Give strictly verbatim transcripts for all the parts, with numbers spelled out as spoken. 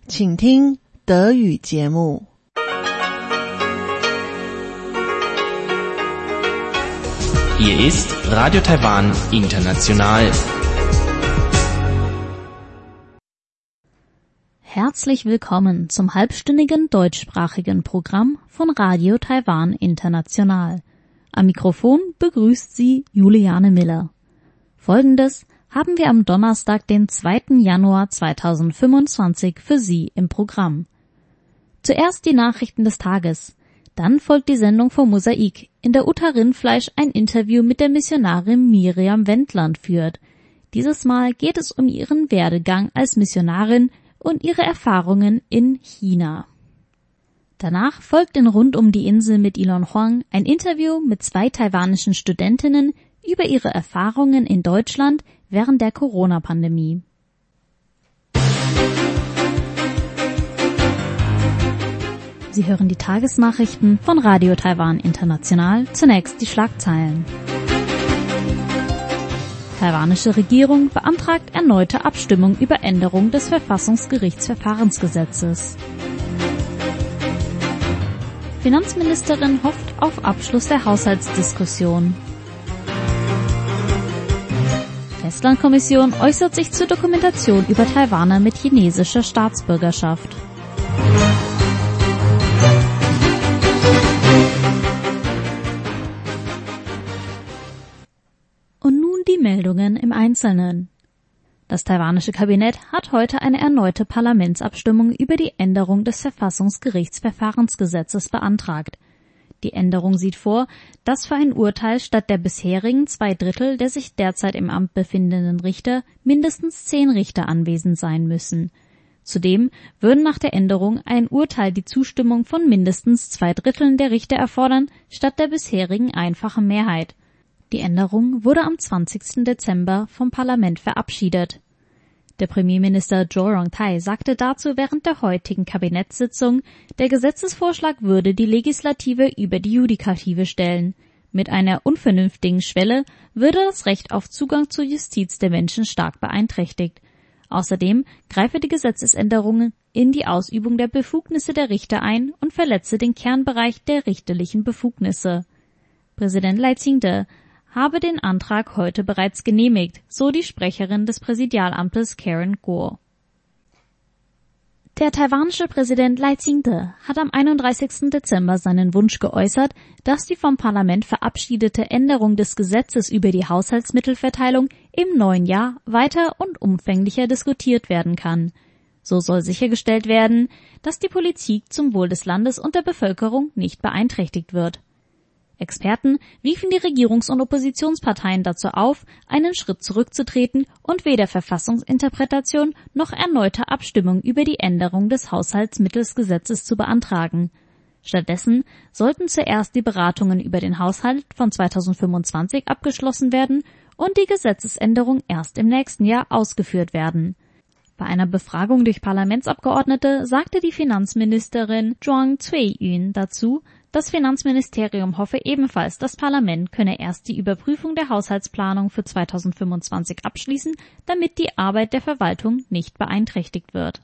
请听德语节目。 Hier ist Radio Taiwan International. Herzlich willkommen zum halbstündigen deutschsprachigen Programm von Radio Taiwan International. Am Mikrofon begrüßt Sie Juliane Miller. Folgendes haben wir am Donnerstag, den zweiten Januar zweitausendfünfundzwanzig für Sie im Programm. Zuerst die Nachrichten des Tages, dann folgt die Sendung vom Mosaik, in der Uta Rindfleisch ein Interview mit der Missionarin Miriam Wendland führt. Dieses Mal geht es um ihren Werdegang als Missionarin und ihre Erfahrungen in China. Danach folgt in Rund um die Insel mit Elon Huang ein Interview mit zwei taiwanischen Studentinnen über ihre Erfahrungen in Deutschland während der Corona-Pandemie. Sie hören die Tagesnachrichten von Radio Taiwan International. Zunächst die Schlagzeilen. Taiwanische Regierung beantragt erneute Abstimmung über Änderung des Verfassungsgerichtsverfahrensgesetzes. Finanzministerin hofft auf Abschluss der Haushaltsdiskussion. Festlandkommission äußert sich zur Dokumentation über Taiwaner mit chinesischer Staatsbürgerschaft. Und nun die Meldungen im Einzelnen. Das taiwanische Kabinett hat heute eine erneute Parlamentsabstimmung über die Änderung des Verfassungsgerichtsverfahrensgesetzes beantragt. Die Änderung sieht vor, dass für ein Urteil statt der bisherigen zwei Drittel der sich derzeit im Amt befindenden Richter mindestens zehn Richter anwesend sein müssen. Zudem würden nach der Änderung ein Urteil die Zustimmung von mindestens zwei Dritteln der Richter erfordern, statt der bisherigen einfachen Mehrheit. Die Änderung wurde am zwanzigsten Dezember vom Parlament verabschiedet. Der Premierminister Zhou Rongtai sagte dazu während der heutigen Kabinettssitzung, der Gesetzesvorschlag würde die Legislative über die Judikative stellen. Mit einer unvernünftigen Schwelle würde das Recht auf Zugang zur Justiz der Menschen stark beeinträchtigt. Außerdem greife die Gesetzesänderung in die Ausübung der Befugnisse der Richter ein und verletze den Kernbereich der richterlichen Befugnisse. Präsident Lai Ching-te habe den Antrag heute bereits genehmigt, so die Sprecherin des Präsidialamtes Karen Guo. Der taiwanische Präsident Lai Ching-te hat am einunddreißigsten Dezember seinen Wunsch geäußert, dass die vom Parlament verabschiedete Änderung des Gesetzes über die Haushaltsmittelverteilung im neuen Jahr weiter und umfänglicher diskutiert werden kann. So soll sichergestellt werden, dass die Politik zum Wohl des Landes und der Bevölkerung nicht beeinträchtigt wird. Experten riefen die Regierungs- und Oppositionsparteien dazu auf, einen Schritt zurückzutreten und weder Verfassungsinterpretation noch erneute Abstimmung über die Änderung des Haushaltsmittelsgesetzes zu beantragen. Stattdessen sollten zuerst die Beratungen über den Haushalt von zweitausendfünfundzwanzig abgeschlossen werden und die Gesetzesänderung erst im nächsten Jahr ausgeführt werden. Bei einer Befragung durch Parlamentsabgeordnete sagte die Finanzministerin Zhuang Cui-yun dazu, das Finanzministerium hoffe ebenfalls, das Parlament könne erst die Überprüfung der Haushaltsplanung für zweitausendfünfundzwanzig abschließen, damit die Arbeit der Verwaltung nicht beeinträchtigt wird.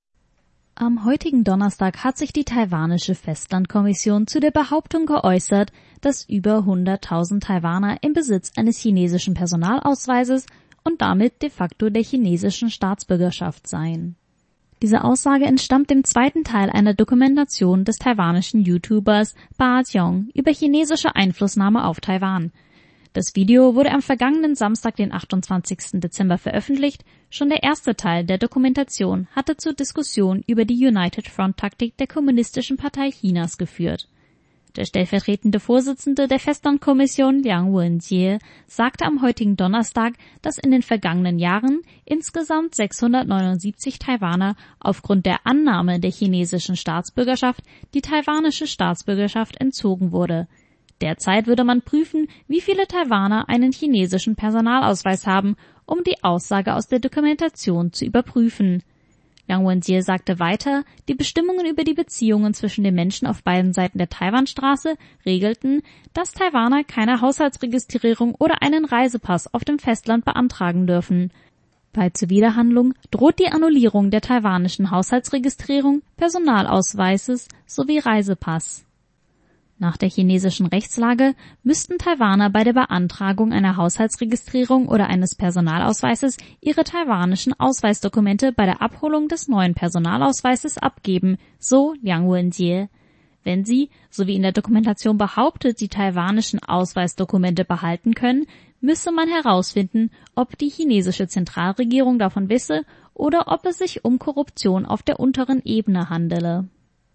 Am heutigen Donnerstag hat sich die taiwanische Festlandkommission zu der Behauptung geäußert, dass über hunderttausend Taiwaner im Besitz eines chinesischen Personalausweises und damit de facto der chinesischen Staatsbürgerschaft seien. Diese Aussage entstammt dem zweiten Teil einer Dokumentation des taiwanischen YouTubers Ba Jiong über chinesische Einflussnahme auf Taiwan. Das Video wurde am vergangenen Samstag, den achtundzwanzigsten Dezember, veröffentlicht. Schon der erste Teil der Dokumentation hatte zur Diskussion über die United Front-Taktik der Kommunistischen Partei Chinas geführt. Der stellvertretende Vorsitzende der Festlandkommission Liang Wenjie sagte am heutigen Donnerstag, dass in den vergangenen Jahren insgesamt sechshundertneunundsiebzig Taiwaner aufgrund der Annahme der chinesischen Staatsbürgerschaft die taiwanische Staatsbürgerschaft entzogen wurde. Derzeit würde man prüfen, wie viele Taiwaner einen chinesischen Personalausweis haben, um die Aussage aus der Dokumentation zu überprüfen. Liang Wenjie sagte weiter, die Bestimmungen über die Beziehungen zwischen den Menschen auf beiden Seiten der Taiwanstraße regelten, dass Taiwaner keine Haushaltsregistrierung oder einen Reisepass auf dem Festland beantragen dürfen. Bei Zuwiderhandlung droht die Annullierung der taiwanischen Haushaltsregistrierung, Personalausweises sowie Reisepass. Nach der chinesischen Rechtslage müssten Taiwaner bei der Beantragung einer Haushaltsregistrierung oder eines Personalausweises ihre taiwanischen Ausweisdokumente bei der Abholung des neuen Personalausweises abgeben, so Liang Wenjie. Wenn sie, so wie in der Dokumentation behauptet, die taiwanischen Ausweisdokumente behalten können, müsse man herausfinden, ob die chinesische Zentralregierung davon wisse oder ob es sich um Korruption auf der unteren Ebene handele.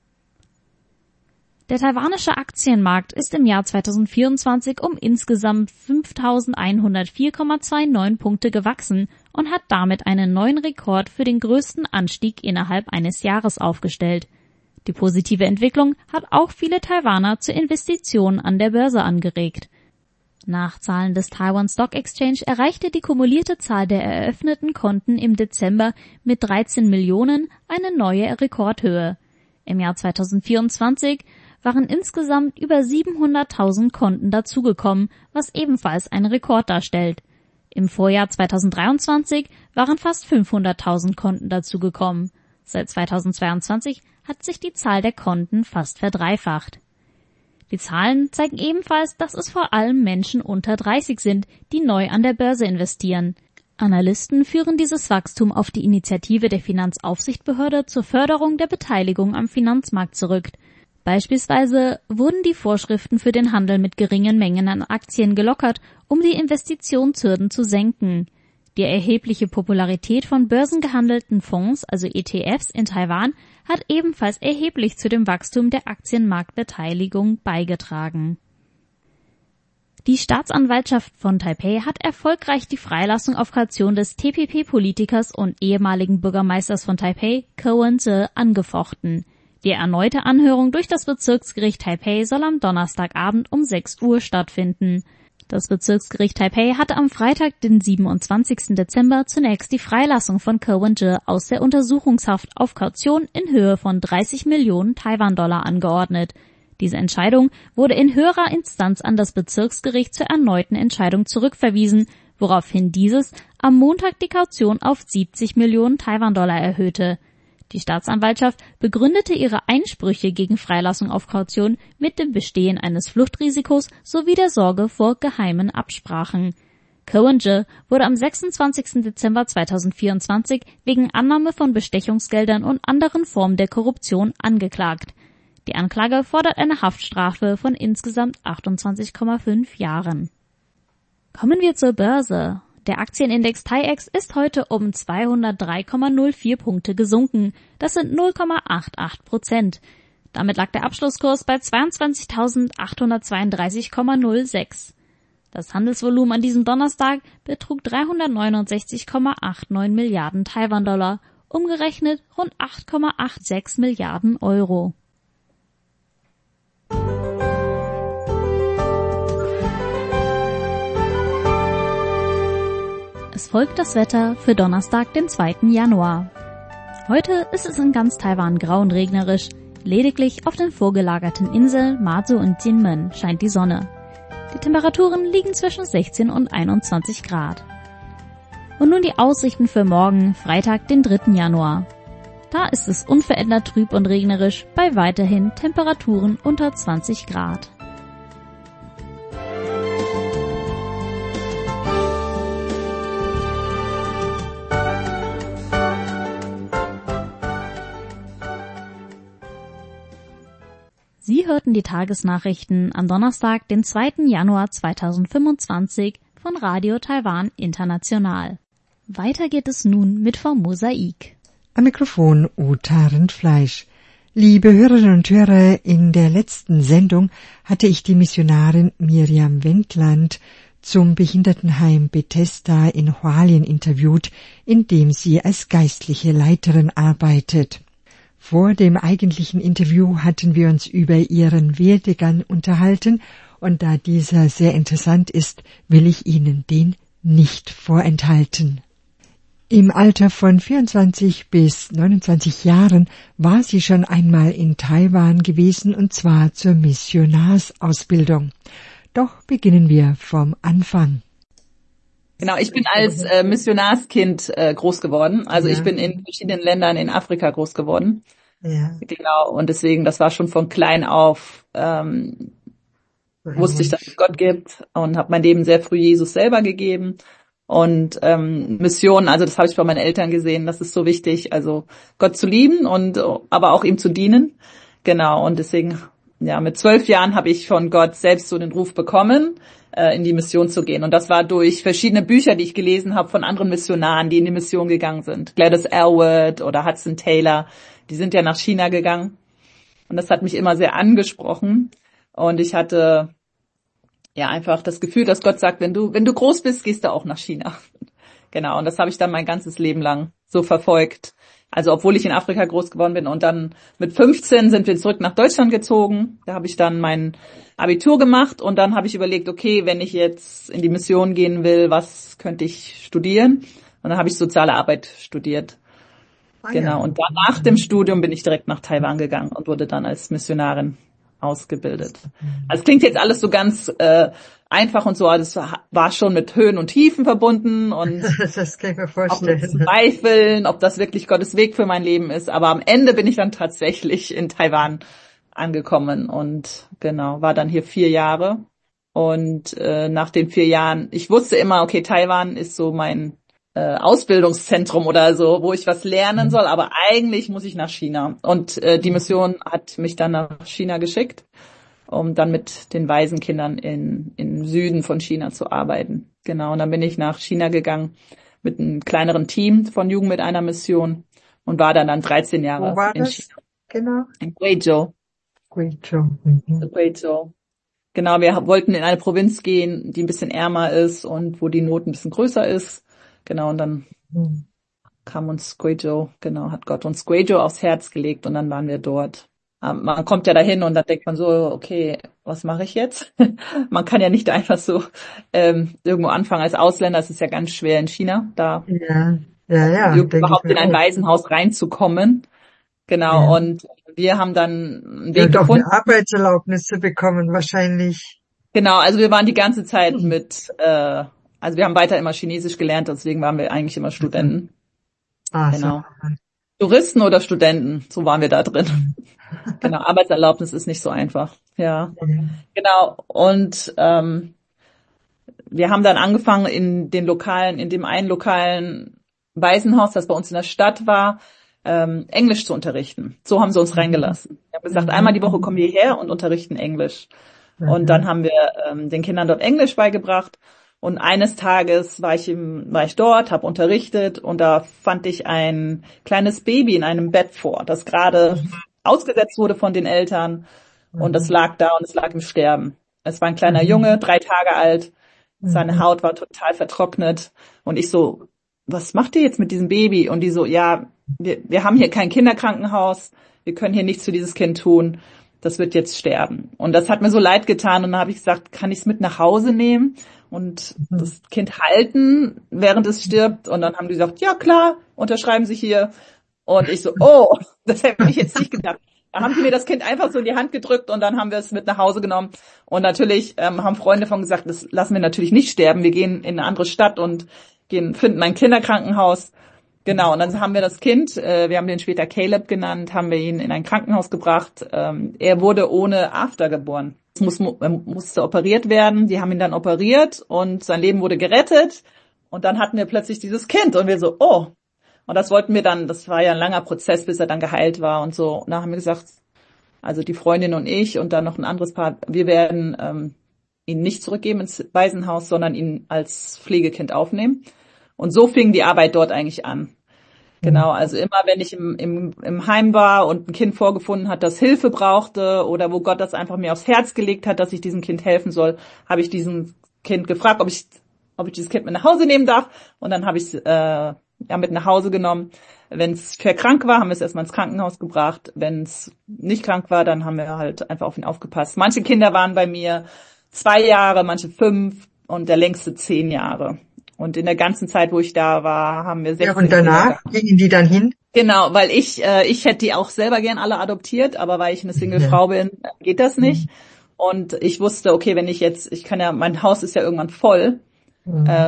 Der taiwanische Aktienmarkt ist im Jahr zweitausendvierundzwanzig um insgesamt fünftausendeinhundertvier Komma neunundzwanzig Punkte gewachsen und hat damit einen neuen Rekord für den größten Anstieg innerhalb eines Jahres aufgestellt. Die positive Entwicklung hat auch viele Taiwaner zur Investition an der Börse angeregt. Nach Zahlen des Taiwan Stock Exchange erreichte die kumulierte Zahl der eröffneten Konten im Dezember mit dreizehn Millionen eine neue Rekordhöhe. Im Jahr zweitausendvierundzwanzig waren insgesamt über siebenhunderttausend Konten dazugekommen, was ebenfalls einen Rekord darstellt. Im Vorjahr zweitausenddreiundzwanzig waren fast fünfhunderttausend Konten dazugekommen. Seit zweitausendzweiundzwanzig hat sich die Zahl der Konten fast verdreifacht. Die Zahlen zeigen ebenfalls, dass es vor allem Menschen unter dreißig sind, die neu an der Börse investieren. Analysten führen dieses Wachstum auf die Initiative der Finanzaufsichtsbehörde zur Förderung der Beteiligung am Finanzmarkt zurück. Beispielsweise wurden die Vorschriften für den Handel mit geringen Mengen an Aktien gelockert, um die Investitionshürden zu senken. Die erhebliche Popularität von börsengehandelten Fonds, also E T Fs, in Taiwan hat ebenfalls erheblich zu dem Wachstum der Aktienmarktbeteiligung beigetragen. Die Staatsanwaltschaft von Taipei hat erfolgreich die Freilassung auf Kaution des T P P-Politikers und ehemaligen Bürgermeisters von Taipei, Ko Wen-je, angefochten. Die erneute Anhörung durch das Bezirksgericht Taipei soll am Donnerstagabend um sechs Uhr stattfinden. Das Bezirksgericht Taipei hatte am Freitag, den siebenundzwanzigsten Dezember, zunächst die Freilassung von Ko Wen-je aus der Untersuchungshaft auf Kaution in Höhe von dreißig Millionen Taiwan-Dollar angeordnet. Diese Entscheidung wurde in höherer Instanz an das Bezirksgericht zur erneuten Entscheidung zurückverwiesen, woraufhin dieses am Montag die Kaution auf siebzig Millionen Taiwan-Dollar erhöhte. Die Staatsanwaltschaft begründete ihre Einsprüche gegen Freilassung auf Kaution mit dem Bestehen eines Fluchtrisikos sowie der Sorge vor geheimen Absprachen. Ko Wen-je wurde am sechsundzwanzigsten Dezember zweitausendvierundzwanzig wegen Annahme von Bestechungsgeldern und anderen Formen der Korruption angeklagt. Die Anklage fordert eine Haftstrafe von insgesamt achtundzwanzig Komma fünf Jahren. Kommen wir zur Börse. Der Aktienindex T A I E X ist heute um zweihundertdrei Komma null vier Punkte gesunken. Das sind null Komma achtundachtzig Prozent. Damit lag der Abschlusskurs bei zweiundzwanzigtausendachthundertzweiunddreißig Komma null sechs. Das Handelsvolumen an diesem Donnerstag betrug dreihundertneunundsechzig Komma neunundachtzig Milliarden Taiwan-Dollar, umgerechnet rund acht Komma sechsundachtzig Milliarden Euro. Es folgt das Wetter für Donnerstag, den zweiten Januar. Heute ist es in ganz Taiwan grau und regnerisch. Lediglich auf den vorgelagerten Inseln Mazu und Jinmen scheint die Sonne. Die Temperaturen liegen zwischen sechzehn und einundzwanzig Grad. Und nun die Aussichten für morgen, Freitag, den dritten Januar. Da ist es unverändert trüb und regnerisch, bei weiterhin Temperaturen unter zwanzig Grad. Sie hörten die Tagesnachrichten am Donnerstag, den zweiten Januar zweitausendfünfundzwanzig von Radio Taiwan International. Weiter geht es nun mit vom Mosaik. Am Mikrofon Uta Rindfleisch. Liebe Hörerinnen und Hörer, in der letzten Sendung hatte ich die Missionarin Miriam Wendland zum Behindertenheim Bethesda in Hualien interviewt, in dem sie als geistliche Leiterin arbeitet. Vor dem eigentlichen Interview hatten wir uns über ihren Werdegang unterhalten, und da dieser sehr interessant ist, will ich Ihnen den nicht vorenthalten. Im Alter von vierundzwanzig bis neunundzwanzig Jahren war sie schon einmal in Taiwan gewesen, und zwar zur Missionarsausbildung. Doch beginnen wir vom Anfang. Genau, ich bin als äh, Missionarskind äh, groß geworden. Also ja. ich bin in verschiedenen Ländern in Afrika groß geworden. Ja. Genau, und deswegen, das war schon von klein auf, ähm, wusste ich, dass es Gott gibt und habe mein Leben sehr früh Jesus selber gegeben. Und ähm, Mission, also das habe ich bei meinen Eltern gesehen, das ist so wichtig, also Gott zu lieben und aber auch ihm zu dienen. Genau, und deswegen, ja, mit zwölf Jahren habe ich von Gott selbst so den Ruf bekommen, äh, in die Mission zu gehen. Und das war durch verschiedene Bücher, die ich gelesen habe von anderen Missionaren, die in die Mission gegangen sind. Gladys Aylward oder Hudson Taylor, die sind ja nach China gegangen. Und das hat mich immer sehr angesprochen. Und ich hatte ja einfach das Gefühl, dass Gott sagt, wenn du wenn du groß bist, gehst du auch nach China. Genau, und das habe ich dann mein ganzes Leben lang so verfolgt. Also obwohl ich in Afrika groß geworden bin und dann mit fünfzehn sind wir zurück nach Deutschland gezogen. Da habe ich dann mein Abitur gemacht und dann habe ich überlegt, okay, wenn ich jetzt in die Mission gehen will, was könnte ich studieren? Und dann habe ich soziale Arbeit studiert. Ah, Genau, ja. und dann nach dem Studium bin ich direkt nach Taiwan gegangen und wurde dann als Missionarin ausgebildet. Also es klingt jetzt alles so ganz äh, einfach und so, also es war, war schon mit Höhen und Tiefen verbunden und Das kann ich mir auch mit vorstellen. Zweifeln, ob das wirklich Gottes Weg für mein Leben ist. Aber am Ende bin ich dann tatsächlich in Taiwan angekommen und genau, war dann hier vier Jahre. Und äh, nach den vier Jahren, ich wusste immer, okay, Taiwan ist so mein äh, Ausbildungszentrum oder so, wo ich was lernen soll, aber eigentlich muss ich nach China. Und äh, die Mission hat mich dann nach China geschickt, um dann mit den Waisenkindern in im Süden von China zu arbeiten. Genau, und dann bin ich nach China gegangen mit einem kleineren Team von Jugend mit einer Mission und war dann dann dreizehn Jahre Wo war in das? China. Genau. In Guizhou. Guizhou. Mhm. Guizhou. Genau, wir wollten in eine Provinz gehen, die ein bisschen ärmer ist und wo die Not ein bisschen größer ist. Genau, und dann Mhm. kam uns Guizhou, genau, hat Gott uns Guizhou aufs Herz gelegt und dann waren wir dort. Ähm, Man kommt ja dahin und dann denkt man so, okay, was mache ich jetzt? Man kann ja nicht einfach so ähm, irgendwo anfangen als Ausländer. Es ist ja ganz schwer in China, da Ja, ja, ja. denke ich überhaupt mir in ein auch. Waisenhaus reinzukommen. Genau, Ja. und wir haben dann einen Ja, Weg und auch gefunden. eine Arbeitserlaubnis zu bekommen, wahrscheinlich. Genau, also wir waren die ganze Zeit mit, äh, also wir haben weiter immer Chinesisch gelernt, deswegen waren wir eigentlich immer Studenten. Ah, Genau. so. Touristen oder Studenten, so waren wir da drin. Genau, Arbeitserlaubnis ist nicht so einfach. Ja, Ja. genau. Und ähm, wir haben dann angefangen in den lokalen, in dem einen lokalen Waisenhaus, das bei uns in der Stadt war, ähm, Englisch zu unterrichten. So haben sie uns reingelassen. Wir haben gesagt, einmal die Woche kommen wir hierher und unterrichten Englisch. Und dann haben wir ähm, den Kindern dort Englisch beigebracht. Und eines Tages war ich im, war ich dort, habe unterrichtet und da fand ich ein kleines Baby in einem Bett vor, das gerade ausgesetzt wurde von den Eltern und das lag da und es lag im Sterben. Es war ein kleiner Junge, drei Tage alt, seine Haut war total vertrocknet und ich so, was macht ihr jetzt mit diesem Baby? Und die so, ja, wir, wir haben hier kein Kinderkrankenhaus, wir können hier nichts für dieses Kind tun, das wird jetzt sterben. Und das hat mir so leid getan und dann habe ich gesagt, kann ich es mit nach Hause nehmen und das Kind halten, während es stirbt? Und dann haben die gesagt, ja klar, unterschreiben Sie hier. Und ich so, oh, das hätte ich jetzt nicht gedacht. Da haben die mir das Kind einfach so in die Hand gedrückt und dann haben wir es mit nach Hause genommen. Und natürlich ähm, haben Freunde von gesagt, das lassen wir natürlich nicht sterben. Wir gehen in eine andere Stadt und gehen, finden ein Kinderkrankenhaus. Genau, und dann haben wir das Kind, äh, wir haben den später Caleb genannt, haben wir ihn in ein Krankenhaus gebracht. Ähm, er wurde ohne After geboren. Es muss, er musste operiert werden. Die haben ihn dann operiert und sein Leben wurde gerettet. Und dann hatten wir plötzlich dieses Kind und wir so, oh. Und das wollten wir dann, das war ja ein langer Prozess, bis er dann geheilt war und so. Und dann haben wir gesagt, also die Freundin und ich und dann noch ein anderes Paar, wir werden ähm, ihn nicht zurückgeben ins Waisenhaus, sondern ihn als Pflegekind aufnehmen. Und so fing die Arbeit dort eigentlich an. Genau, also immer wenn ich im, im, im Heim war und ein Kind vorgefunden hat, das Hilfe brauchte oder wo Gott das einfach mir aufs Herz gelegt hat, dass ich diesem Kind helfen soll, habe ich diesem Kind gefragt, ob ich ob ich dieses Kind mit nach Hause nehmen darf. Und dann habe ich es äh, ja, mit nach Hause genommen. Wenn es krank war, haben wir es erstmal ins Krankenhaus gebracht. Wenn es nicht krank war, dann haben wir halt einfach auf ihn aufgepasst. Manche Kinder waren bei mir zwei Jahre, manche fünf und der längste zehn Jahre. Und in der ganzen Zeit, wo ich da war, haben wir sechzehn Ja, und danach Kinder. gingen die dann hin? Genau, weil ich äh, ich hätte die auch selber gern alle adoptiert, aber weil ich eine Single-Frau bin, geht das nicht. Und ich wusste, okay, wenn ich jetzt, ich kann ja, mein Haus ist ja irgendwann voll. Mhm. Ähm,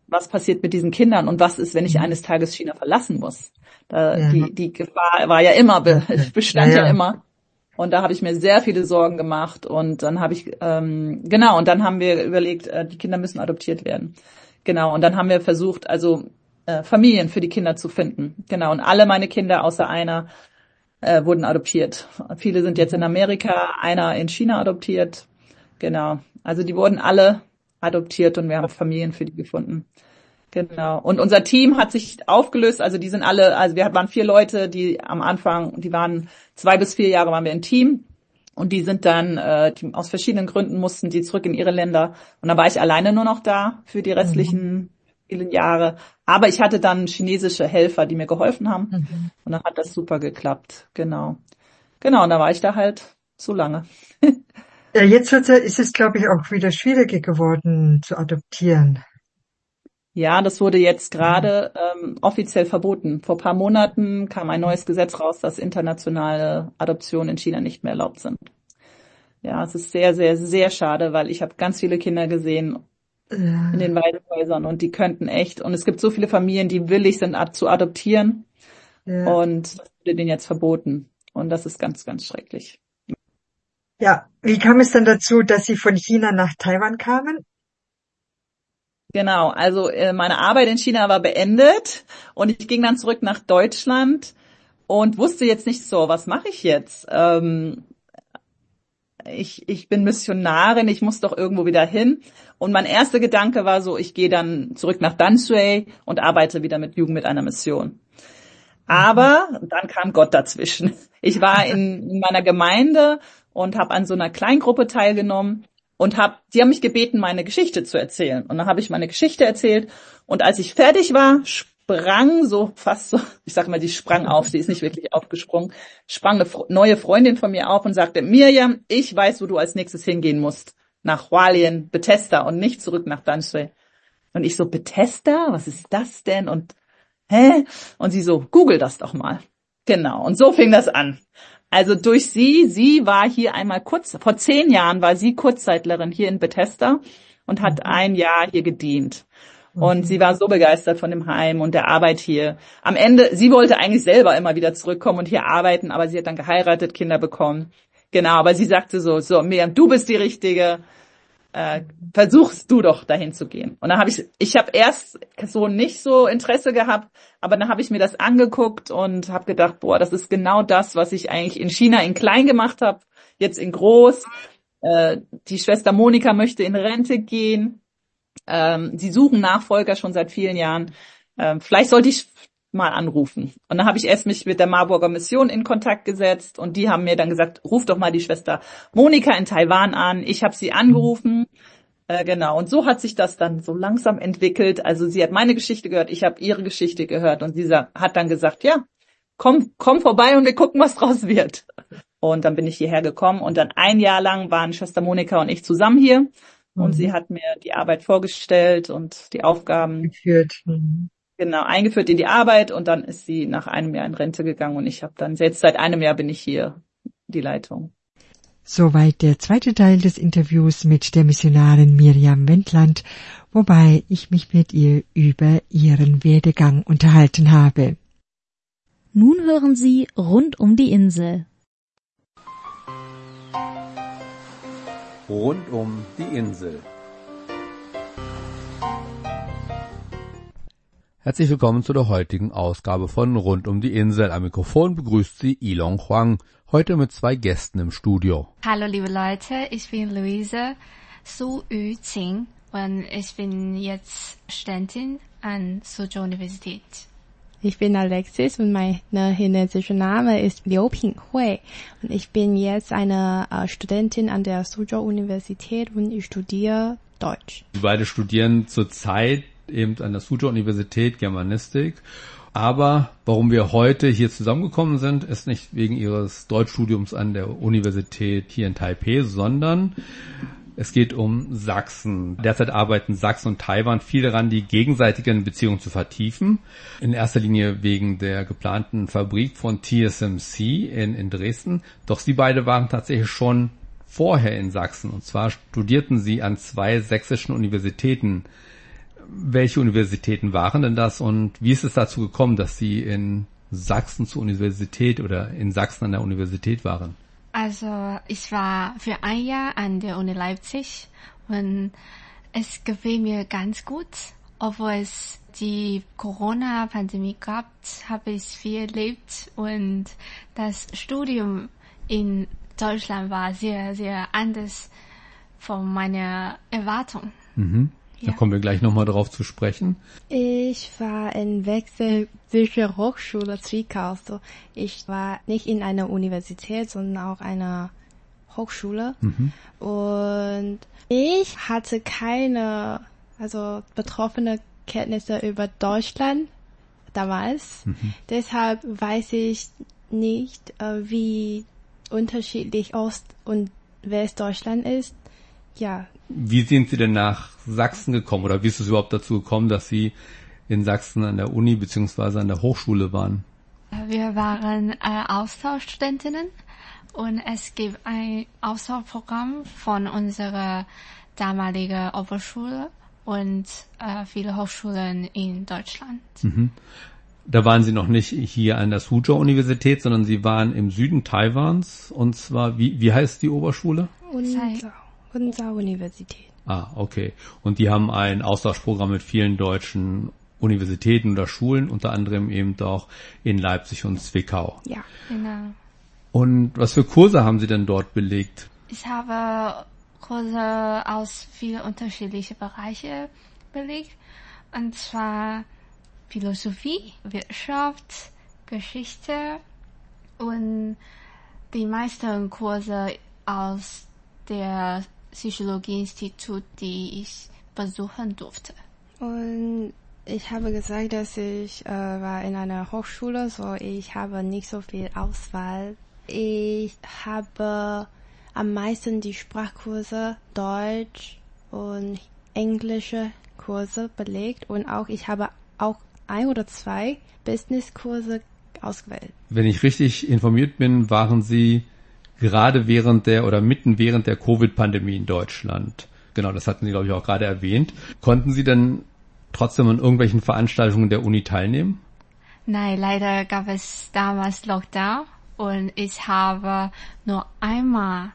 was passiert mit diesen Kindern und was ist, wenn ich eines Tages China verlassen muss. Da, ja. die, die Gefahr war ja immer, bestand ja, ja. ja immer. Und da habe ich mir sehr viele Sorgen gemacht und dann habe ich, ähm, genau, und dann haben wir überlegt, äh, die Kinder müssen adoptiert werden. Genau, und dann haben wir versucht, also äh, Familien für die Kinder zu finden. Genau, und alle meine Kinder außer einer äh, wurden adoptiert. Viele sind jetzt in Amerika, einer in China adoptiert. Genau, also die wurden alle adoptiert und wir haben Familien für die gefunden. Genau. Und unser Team hat sich aufgelöst, also die sind alle, also wir waren vier Leute, die am Anfang, die waren zwei bis vier Jahre waren wir im Team und die sind dann, äh, die, aus verschiedenen Gründen mussten die zurück in ihre Länder und dann war ich alleine nur noch da für die restlichen mhm. vielen Jahre. Aber ich hatte dann chinesische Helfer, die mir geholfen haben mhm. und dann hat das super geklappt, genau. Genau, und da war ich da halt so lange. Ja, jetzt ist es, glaube ich, auch wieder schwieriger geworden zu adoptieren. Ja, das wurde jetzt gerade ähm, offiziell verboten. Vor ein paar Monaten kam ein neues Gesetz raus, dass internationale Adoptionen in China nicht mehr erlaubt sind. Ja, es ist sehr, sehr, sehr schade, weil ich habe ganz viele Kinder gesehen ja. in den Waisenhäusern und die könnten echt, und es gibt so viele Familien, die willig sind ad- zu adoptieren ja. und das wurde denen jetzt verboten. Und das ist ganz, ganz schrecklich. Ja, wie kam es dann dazu, dass Sie von China nach Taiwan kamen? Genau, also äh, meine Arbeit in China war beendet und ich ging dann zurück nach Deutschland und wusste jetzt nicht so, was mache ich jetzt? Ähm, ich ich bin Missionarin, ich muss doch irgendwo wieder hin. Und mein erster Gedanke war so, ich gehe dann zurück nach Danshui und arbeite wieder mit Jugend mit einer Mission. Aber dann kam Gott dazwischen. Ich war in, in meiner Gemeinde und habe an so einer Kleingruppe teilgenommen. Und hab, die haben mich gebeten, meine Geschichte zu erzählen. Und dann habe ich meine Geschichte erzählt. Und als ich fertig war, sprang so fast so, ich sag mal, die sprang auf, sie ist nicht wirklich aufgesprungen, sprang eine neue Freundin von mir auf und sagte, Miriam, ich weiß, wo du als nächstes hingehen musst. Nach Hualien, Bethesda und nicht zurück nach Danshui. Und ich so, Bethesda? Was ist das denn? Und, hä? Und sie so, google das doch mal. Genau. Und so fing das an. Also durch sie, sie war hier einmal kurz, vor zehn Jahren war sie Kurzzeitlerin hier in Bethesda und hat mhm. ein Jahr hier gedient. Und mhm. sie war so begeistert von dem Heim und der Arbeit hier. Am Ende, sie wollte eigentlich selber immer wieder zurückkommen und hier arbeiten, aber sie hat dann geheiratet, Kinder bekommen. Genau, aber sie sagte so, so, Miriam, du bist die Richtige. Äh, versuchst du doch dahin zu gehen. Und dann habe ich, ich habe erst so nicht so Interesse gehabt, aber dann habe ich mir das angeguckt und habe gedacht, boah, das ist genau das, was ich eigentlich in China in klein gemacht habe, jetzt in groß. Äh, die Schwester Monika möchte in Rente gehen. Ähm, sie suchen Nachfolger schon seit vielen Jahren. Ähm, vielleicht sollte ich mal anrufen. Und dann habe ich erst mich mit der Marburger Mission in Kontakt gesetzt und die haben mir dann gesagt, ruf doch mal die Schwester Monika in Taiwan an. Ich habe sie angerufen. Äh, genau. Und so hat sich das dann so langsam entwickelt. Also sie hat meine Geschichte gehört, ich habe ihre Geschichte gehört und sie hat dann gesagt, ja, komm, komm vorbei und wir gucken, was draus wird. Und dann bin ich hierher gekommen und dann ein Jahr lang waren Schwester Monika und ich zusammen hier und mhm. sie hat mir die Arbeit vorgestellt und die Aufgaben geführt. Mhm. Genau, eingeführt in die Arbeit und dann ist sie nach einem Jahr in Rente gegangen und ich habe dann, jetzt seit einem Jahr bin ich hier die Leitung. Soweit der zweite Teil des Interviews mit der Missionarin Miriam Wendland, wobei ich mich mit ihr über ihren Werdegang unterhalten habe. Nun hören Sie Rund um die Insel. Rund um die Insel. Herzlich willkommen zu der heutigen Ausgabe von Rund um die Insel. Am Mikrofon begrüßt Sie Ilong Huang, heute mit zwei Gästen im Studio. Hallo liebe Leute, ich bin Luise Su Yu-Qing und ich bin jetzt Studentin an Suzhou Universität. Ich bin Alexis und mein chinesischer Name ist Liu Pinghui und ich bin jetzt eine äh, Studentin an der Suzhou Universität und ich studiere Deutsch. Sie beide studieren zurzeit eben an der Suzhou Universität Germanistik. Aber warum wir heute hier zusammengekommen sind, ist nicht wegen ihres Deutschstudiums an der Universität hier in Taipei, sondern es geht um Sachsen. Derzeit arbeiten Sachsen und Taiwan viel daran, die gegenseitigen Beziehungen zu vertiefen. In erster Linie wegen der geplanten Fabrik von T S M C in, in Dresden. Doch sie beide waren tatsächlich schon vorher in Sachsen. Und zwar studierten sie an zwei sächsischen Universitäten. welche Universitäten waren denn das und wie ist es dazu gekommen, dass Sie in Sachsen zur Universität oder in Sachsen an der Universität waren? Also ich war für ein Jahr an der Uni Leipzig und es gefiel mir ganz gut. Obwohl es die Corona-Pandemie gab, habe ich viel erlebt und das Studium in Deutschland war sehr, sehr anders von meiner Erwartung. Mhm. Ja. Da kommen wir gleich nochmal drauf zu sprechen. Ich war in Wechsel zwischen Hochschule Zwickau. So, ich war nicht in einer Universität, sondern auch einer Hochschule. Mhm. Und ich hatte keine, also betroffene Kenntnisse über Deutschland damals. Mhm. Deshalb weiß ich nicht, äh, wie unterschiedlich Ost- und Westdeutschland ist. Ja. Wie sind Sie denn nach Sachsen gekommen oder wie ist es überhaupt dazu gekommen, dass Sie in Sachsen an der Uni bzw. an der Hochschule waren? Wir waren äh, Austauschstudentinnen und es gibt ein Austauschprogramm von unserer damaligen Oberschule und äh, viele Hochschulen in Deutschland. Mhm. Da waren Sie noch nicht hier an der Suzhou-Universität, sondern Sie waren im Süden Taiwans und zwar, wie, wie heißt die Oberschule? Unser, unser Universität. Ah, okay. Und die haben ein Austauschprogramm mit vielen deutschen Universitäten oder Schulen, unter anderem eben auch in Leipzig und Zwickau. Ja. Genau. Und was für Kurse haben Sie denn dort belegt? Ich habe Kurse aus vielen unterschiedlichen Bereichen belegt, und zwar Philosophie, Wirtschaft, Geschichte und die meisten Kurse aus der Psychologie-Institut, die ich besuchen durfte. Und ich habe gesagt, dass ich äh, war in einer Hochschule, so ich habe nicht so viel Auswahl. Ich habe am meisten die Sprachkurse Deutsch und englische Kurse belegt und auch ich habe auch ein oder zwei Businesskurse ausgewählt. Wenn ich richtig informiert bin, waren Sie gerade während der oder mitten während der Covid-Pandemie in Deutschland. Genau, das hatten Sie, glaube ich, auch gerade erwähnt. Konnten Sie denn trotzdem an irgendwelchen Veranstaltungen der Uni teilnehmen? Nein, leider gab es damals Lockdown und ich habe nur einmal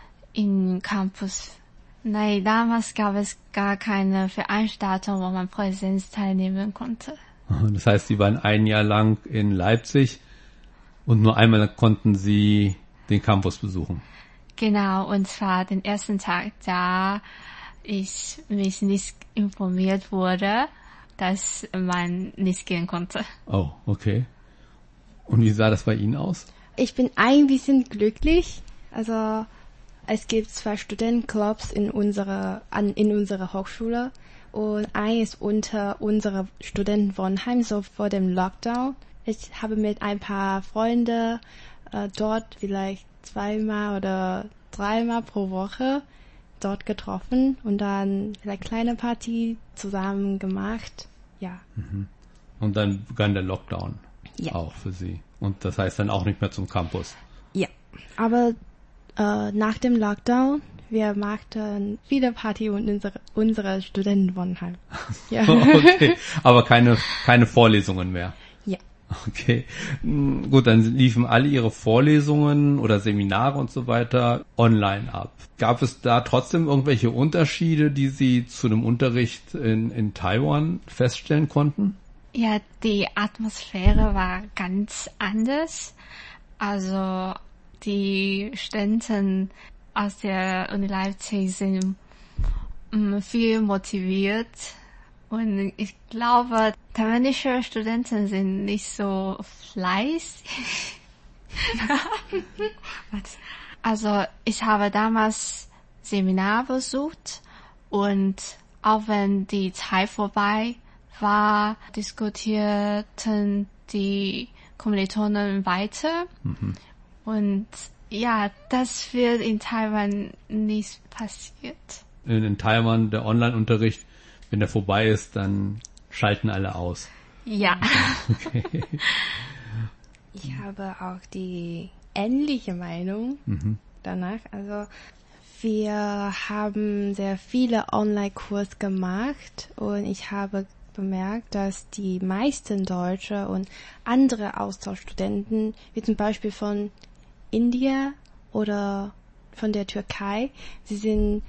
im Campus. Nein, damals gab es gar keine Veranstaltung, wo man Präsenz teilnehmen konnte. Das heißt, Sie waren ein Jahr lang in Leipzig und nur einmal konnten Sie den Campus besuchen. Genau, und zwar den ersten Tag, da ich mich nicht informiert wurde, dass man nicht gehen konnte. Oh, okay. Und wie sah das bei Ihnen aus? Ich bin ein bisschen glücklich. Also es gibt zwei Studentenclubs in unserer an in unserer Hochschule und ein ist unter unserer Studentenwohnheim, so vor dem Lockdown. Ich habe mit ein paar Freunden äh, dort vielleicht zweimal oder dreimal pro Woche dort getroffen und dann eine kleine Party zusammen gemacht. Ja. Mhm. Und dann begann der Lockdown. Ja. Auch für Sie. Und das heißt dann auch nicht mehr zum Campus. Ja. Aber äh, nach dem Lockdown, wir machten wieder Party in unsere, unsere Studentenwohnheim. Ja. Okay. Aber keine, keine Vorlesungen mehr. Ja. Okay, gut, dann liefen alle Ihre Vorlesungen oder Seminare und so weiter online ab. Gab es da trotzdem irgendwelche Unterschiede, die Sie zu dem Unterricht in, in Taiwan feststellen konnten? Ja, die Atmosphäre war ganz anders. Also die Studenten aus der Uni Leipzig sind um, viel motiviert. Und ich glaube, taiwanische Studenten sind nicht so fleißig. Also ich habe damals Seminar besucht und auch wenn die Zeit vorbei war, diskutierten die Kommilitonen weiter. Mhm. Und ja, das wird in Taiwan nicht passiert. In, in Taiwan, der Online-Unterricht, wenn der vorbei ist, dann schalten alle aus. Ja. Okay. Ich habe auch die ähnliche Meinung mhm. danach. Also Wir haben sehr viele Online-Kurse gemacht und ich habe bemerkt, dass die meisten Deutsche und andere Austauschstudenten, wie zum Beispiel von Indien oder von der Türkei, sie sind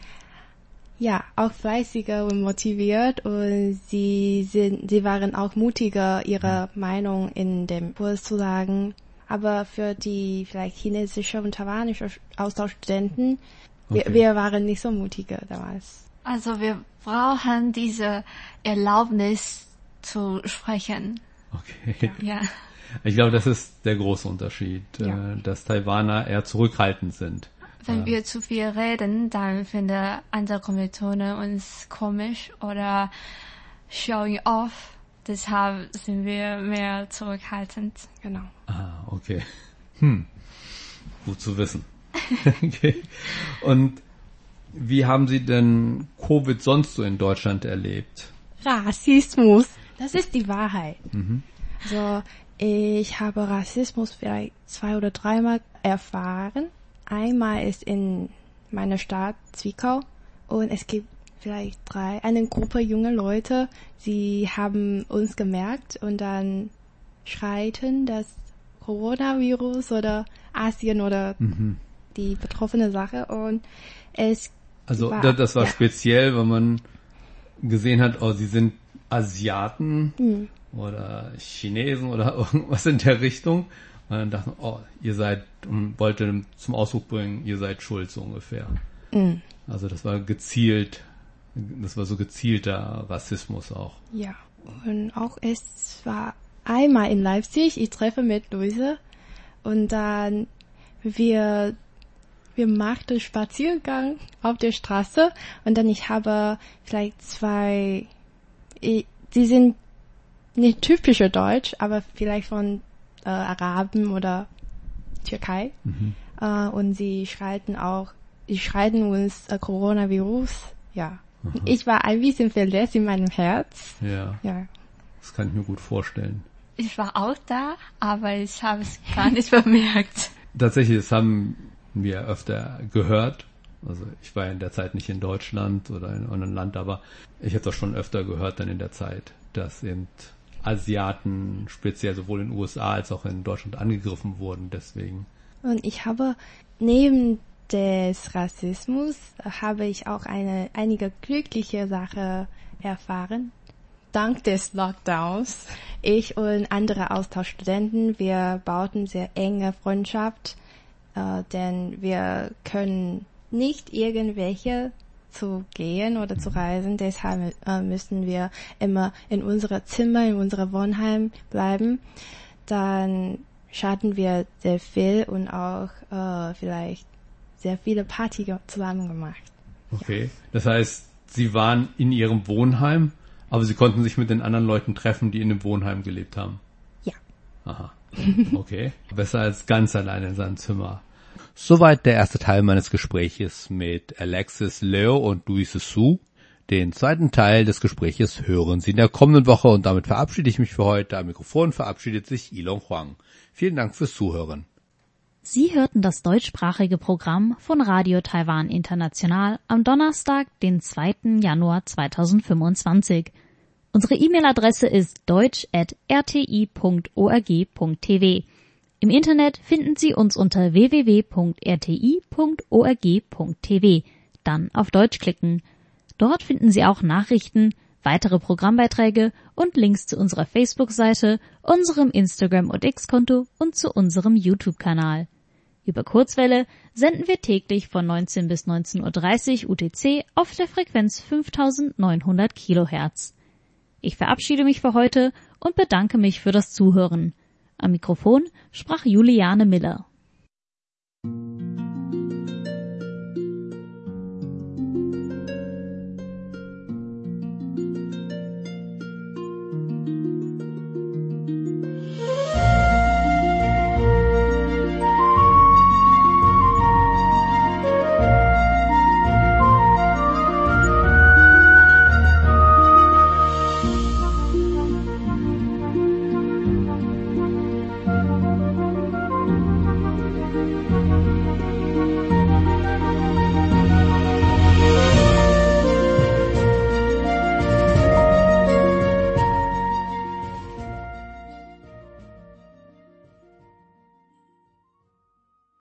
ja auch fleißiger und motiviert und sie sind, sie waren auch mutiger, ihre Meinung in dem Kurs zu sagen. Aber für die vielleicht chinesische und taiwanische Austauschstudenten, okay. wir, wir waren nicht so mutiger damals. Also wir brauchen diese Erlaubnis zu sprechen. Okay. Ja. Ich glaube, das ist der große Unterschied, Ja. dass Taiwaner eher zurückhaltend sind. Wenn wir zu viel reden, dann finden andere Kommilitonen uns komisch oder showing off. Deshalb sind wir mehr zurückhaltend. Genau. Ah, okay. Hm. Gut zu wissen. Okay. Und wie haben Sie denn Covid sonst so in Deutschland erlebt? Rassismus. Das ist die Wahrheit. Mhm. Also ich habe Rassismus vielleicht zwei oder dreimal erfahren. Einmal ist in meiner Stadt Zwickau und es gibt vielleicht drei, eine Gruppe junge Leute, sie haben uns gemerkt und dann schreiten das Coronavirus oder Asien oder Mhm. die betroffene Sache und es Also war, das, das war ja. speziell, weil man gesehen hat, oh, sie sind Asiaten Mhm. oder Chinesen oder irgendwas in der Richtung. Und dann dachten, oh, ihr seid, und wollte zum Ausdruck bringen, ihr seid schuld, so ungefähr. Mhm. Also das war gezielt, das war so gezielter Rassismus auch. Ja, und auch es war einmal in Leipzig, ich treffe mit Luise und dann wir wir machten Spaziergang auf der Straße und dann ich habe vielleicht zwei, ich, die sind nicht typische Deutsch, aber vielleicht von äh, Araben oder Türkei Mhm. äh, und sie schreiten auch, die schreiten uns äh, Coronavirus, ja. Aha. Ich war ein bisschen verletzt in meinem Herz. Ja, Ja. das kann ich mir gut vorstellen. Ich war auch da, aber ich habe es gar nicht bemerkt. Tatsächlich, das haben wir öfter gehört. Also ich war in der Zeit nicht in Deutschland oder in einem anderen Land, aber ich habe das schon öfter gehört dann in der Zeit, dass eben Asiaten speziell sowohl in den U S A als auch in Deutschland angegriffen wurden. Deswegen. Und ich habe neben des Rassismus habe ich auch eine einige glückliche Sache erfahren. Dank des Lockdowns. Ich und andere Austauschstudenten, wir bauten sehr enge Freundschaft, äh, denn wir können nicht irgendwelche zu gehen oder zu reisen. Deshalb äh, müssen wir immer in unserer Zimmer, in unserer Wohnheim bleiben. Dann schatten wir sehr viel und auch äh, vielleicht sehr viele Party zusammen gemacht. Okay. Das heißt, Sie waren in Ihrem Wohnheim, aber Sie konnten sich mit den anderen Leuten treffen, die in dem Wohnheim gelebt haben? Ja. Aha. Okay. Besser als ganz allein in seinem Zimmer. Soweit der erste Teil meines Gespräches mit Alexis Leo und Luise Su. Den zweiten Teil des Gespräches hören Sie in der kommenden Woche und damit verabschiede ich mich für heute. Am Mikrofon verabschiedet sich Ilon Huang. Vielen Dank fürs Zuhören. Sie hörten das deutschsprachige Programm von Radio Taiwan International am Donnerstag, den zweiten Januar zweitausendfünfundzwanzig. Unsere E-Mail-Adresse ist deutsch at r t i punkt org punkt t v. Im Internet finden Sie uns unter w w w punkt r t i punkt org punkt t v. Dann auf Deutsch klicken. Dort finden Sie auch Nachrichten, weitere Programmbeiträge und Links zu unserer Facebook-Seite, unserem Instagram- und X-Konto und zu unserem YouTube-Kanal. Über Kurzwelle senden wir täglich von neunzehn bis neunzehn Uhr dreißig U T C auf der Frequenz fünftausendneunhundert Kilohertz. Ich verabschiede mich für heute und bedanke mich für das Zuhören. Am Mikrofon sprach Juliane Miller.